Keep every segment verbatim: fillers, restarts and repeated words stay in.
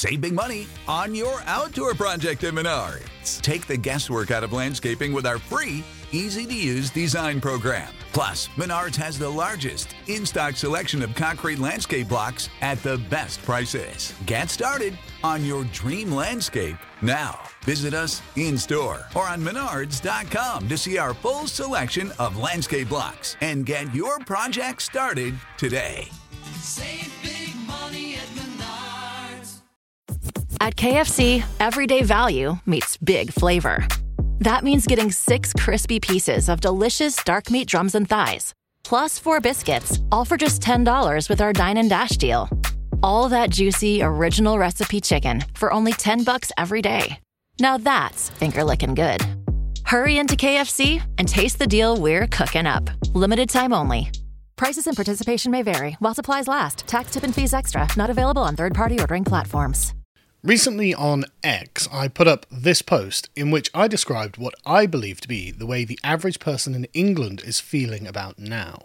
Save big money on your outdoor project at Menards. Take the guesswork out of landscaping with our free, easy-to-use design program. Plus, Menards has the largest in-stock selection of concrete landscape blocks at the best prices. Get started on your dream landscape now. Visit us in-store or on menards dot com to see our full selection of landscape blocks and get your project started today. Save big money at Menards. At K F C, everyday value meets big flavor. That means getting six crispy pieces of delicious dark meat drums and thighs, plus four biscuits, all for just ten dollars with our Dine and Dash deal. All that juicy, original recipe chicken for only ten bucks every day. Now that's finger-licking good. Hurry into K F C and taste the deal we're cooking up. Limited time only. Prices and participation may vary while supplies last. Tax, tip, and fees extra. Not available on third-party ordering platforms. Recently on X, I put up this post in which I described what I believe to be the way the average person in England is feeling about now.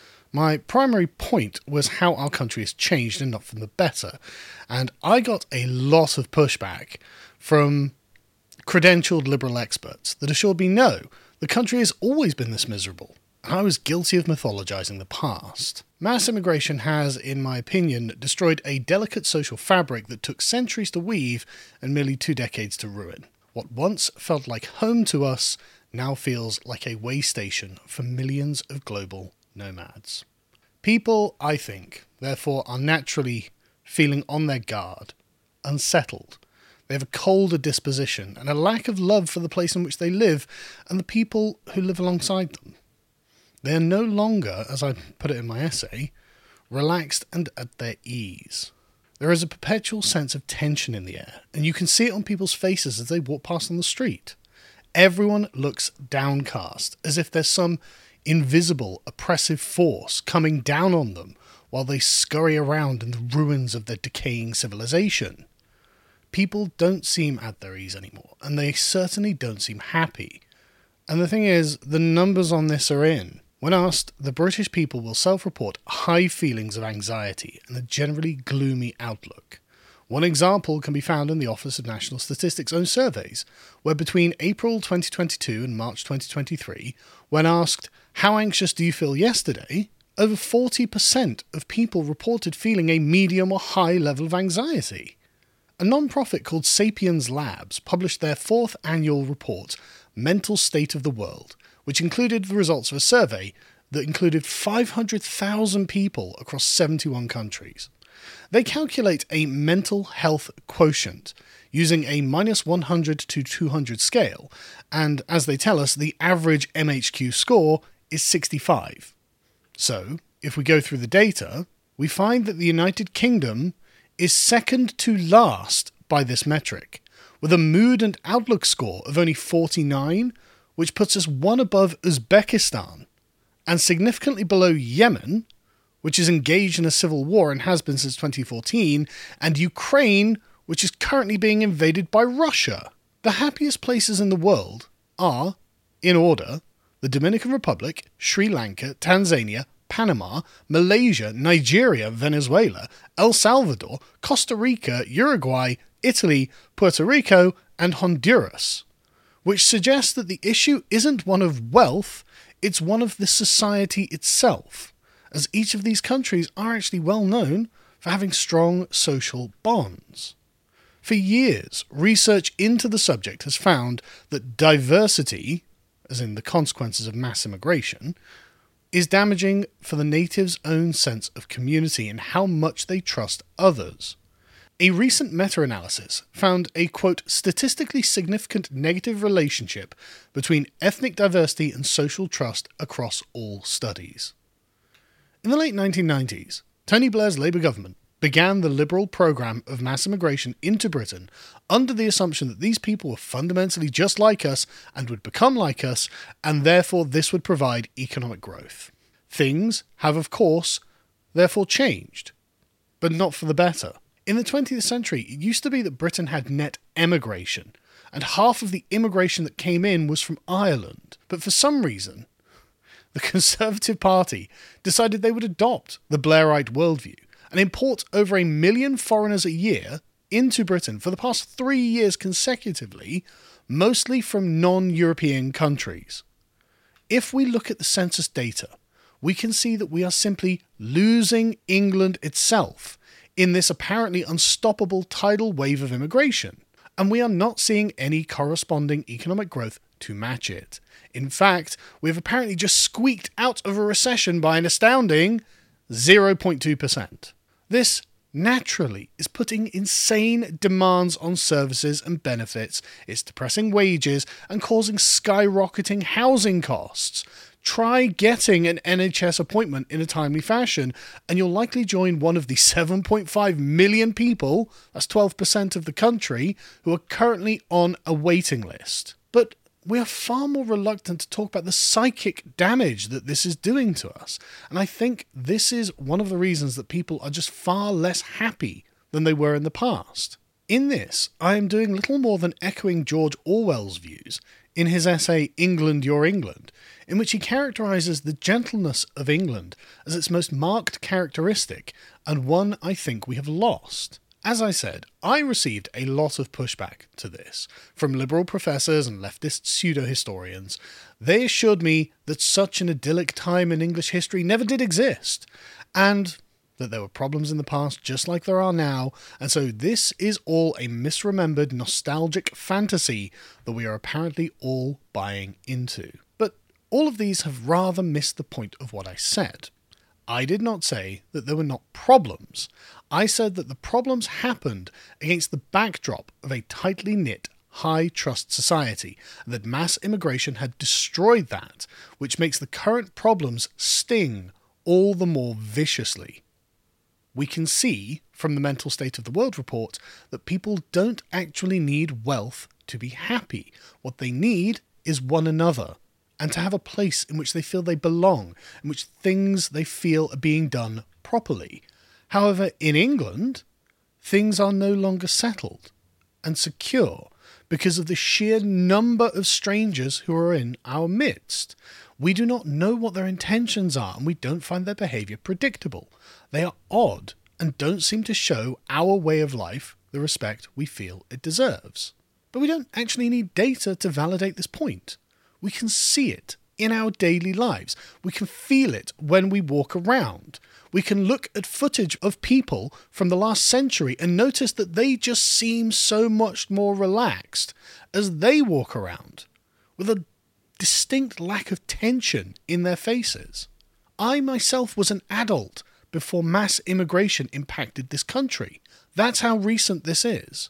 My primary point was how our country has changed and not for the better, and I got a lot of pushback from credentialed liberal experts that assured me no, the country has always been this miserable. I was guilty of mythologizing the past. Mass immigration has, in my opinion, destroyed a delicate social fabric that took centuries to weave and merely two decades to ruin. What once felt like home to us now feels like a way station for millions of global nomads. People, I think, therefore, are naturally feeling on their guard, unsettled. They have a colder disposition and a lack of love for the place in which they live and the people who live alongside them. They are no longer, as I put it in my essay, relaxed and at their ease. There is a perpetual sense of tension in the air, and you can see it on people's faces as they walk past on the street. Everyone looks downcast, as if there's some invisible, oppressive force coming down on them while they scurry around in the ruins of their decaying civilization. People don't seem at their ease anymore, and they certainly don't seem happy. And the thing is, the numbers on this are in. When asked, the British people will self-report high feelings of anxiety and a generally gloomy outlook. One example can be found in the Office of National Statistics' own surveys, where between April twenty twenty-two and March twenty twenty-three, when asked, "How anxious do you feel yesterday?" over forty percent of people reported feeling a medium or high level of anxiety. A non-profit called Sapiens Labs published their fourth annual report, Mental State of the World, which included the results of a survey that included five hundred thousand people across seventy-one countries. They calculate a mental health quotient using a minus one hundred to two hundred scale, and as they tell us, the average M H Q score is sixty-five. So, if we go through the data, we find that the United Kingdom is second to last by this metric, with a mood and outlook score of only forty-nine, which puts us one above Uzbekistan, and significantly below Yemen, which is engaged in a civil war and has been since twenty fourteen, and Ukraine, which is currently being invaded by Russia. The happiest places in the world are, in order, the Dominican Republic, Sri Lanka, Tanzania, Panama, Malaysia, Nigeria, Venezuela, El Salvador, Costa Rica, Uruguay, Italy, Puerto Rico, and Honduras, which suggests that the issue isn't one of wealth, it's one of the society itself, as each of these countries are actually well known for having strong social bonds. For years, research into the subject has found that diversity, as in the consequences of mass immigration, is damaging for the natives' own sense of community and how much they trust others. A recent meta-analysis found a, quote, statistically significant negative relationship between ethnic diversity and social trust across all studies. In the late nineteen nineties, Tony Blair's Labour government began the liberal programme of mass immigration into Britain under the assumption that these people were fundamentally just like us and would become like us, and therefore this would provide economic growth. Things have, of course, therefore changed, but not for the better. In the twentieth century, it used to be that Britain had net emigration, and half of the immigration that came in was from Ireland. But for some reason, the Conservative Party decided they would adopt the Blairite worldview and import over a million foreigners a year into Britain for the past three years consecutively, mostly from non-European countries. If we look at the census data, we can see that we are simply losing England itself in this apparently unstoppable tidal wave of immigration, and we are not seeing any corresponding economic growth to match it. In fact, we have apparently just squeaked out of a recession by an astounding zero point two percent. This naturally is putting insane demands on services and benefits, it's depressing wages and causing skyrocketing housing costs. Try getting an N H S appointment in a timely fashion, and you'll likely join one of the seven point five million people, that's twelve percent of the country, who are currently on a waiting list. But we are far more reluctant to talk about the psychic damage that this is doing to us. And I think this is one of the reasons that people are just far less happy than they were in the past. In this, I am doing little more than echoing George Orwell's views in his essay England, Your England, in which he characterises the gentleness of England as its most marked characteristic, and one I think we have lost. As I said, I received a lot of pushback to this from liberal professors and leftist pseudo-historians. They assured me that such an idyllic time in English history never did exist, and that there were problems in the past just like there are now, and so this is all a misremembered nostalgic fantasy that we are apparently all buying into. But all of these have rather missed the point of what I said. I did not say that there were not problems. I said that the problems happened against the backdrop of a tightly knit, high-trust society, and that mass immigration had destroyed that, which makes the current problems sting all the more viciously. We can see, from the Mental State of the World report, that people don't actually need wealth to be happy. What they need is one another, and to have a place in which they feel they belong, in which things they feel are being done properly. However, in England, things are no longer settled and secure because of the sheer number of strangers who are in our midst. We do not know what their intentions are, and we don't find their behaviour predictable. They are odd and don't seem to show our way of life the respect we feel it deserves. But we don't actually need data to validate this point. We can see it in our daily lives. We can feel it when we walk around. We can look at footage of people from the last century and notice that they just seem so much more relaxed as they walk around, with a distinct lack of tension in their faces. I myself was an adult before mass immigration impacted this country. That's how recent this is.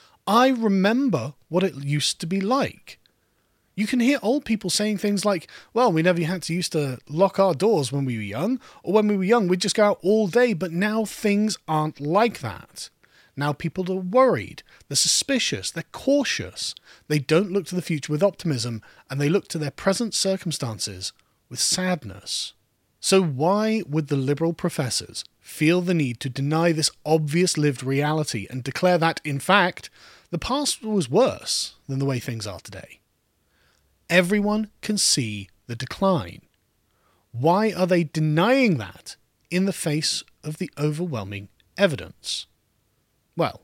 I remember what it used to be like. You can hear old people saying things like, well, we never had to used to lock our doors when we were young, or when we were young we'd just go out all day, but now things aren't like that. Now people are worried, they're suspicious, they're cautious. They don't look to the future with optimism, and they look to their present circumstances with sadness. So why would the liberal professors feel the need to deny this obvious lived reality and declare that, in fact, the past was worse than the way things are today? Everyone can see the decline. Why are they denying that in the face of the overwhelming evidence? Well,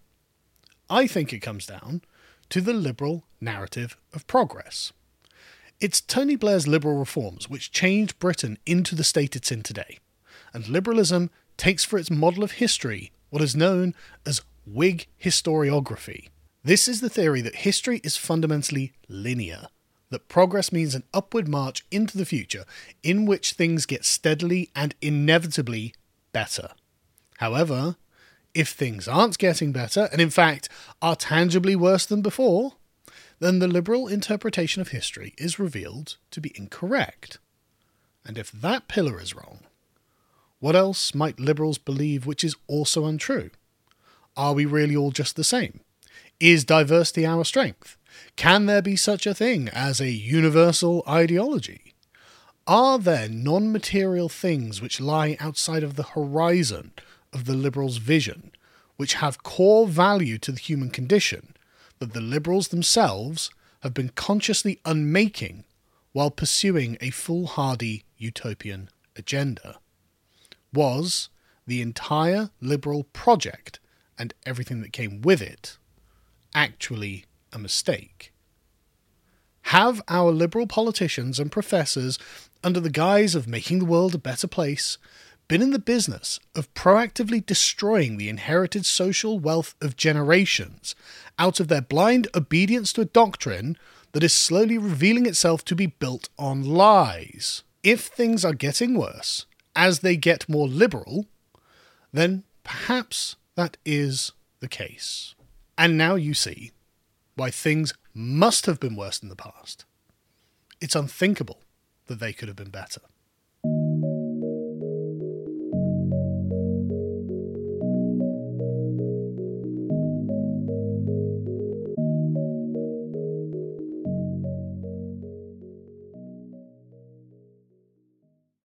I think it comes down to the liberal narrative of progress. It's Tony Blair's liberal reforms which changed Britain into the state it's in today, and liberalism takes for its model of history what is known as Whig historiography. This is the theory that history is fundamentally linear, that progress means an upward march into the future in which things get steadily and inevitably better. However, if things aren't getting better, and in fact are tangibly worse than before, then the liberal interpretation of history is revealed to be incorrect. And if that pillar is wrong, what else might liberals believe which is also untrue? Are we really all just the same? Is diversity our strength? Can there be such a thing as a universal ideology? Are there non-material things which lie outside of the horizon of the liberals' vision, which have core value to the human condition, that the liberals themselves have been consciously unmaking while pursuing a foolhardy utopian agenda? Was the entire liberal project and everything that came with it actually a mistake? Have our liberal politicians and professors, under the guise of making the world a better place, been in the business of proactively destroying the inherited social wealth of generations out of their blind obedience to a doctrine that is slowly revealing itself to be built on lies? If things are getting worse as they get more liberal, then perhaps that is the case. And now you see why things must have been worse in the past. It's unthinkable that they could have been better.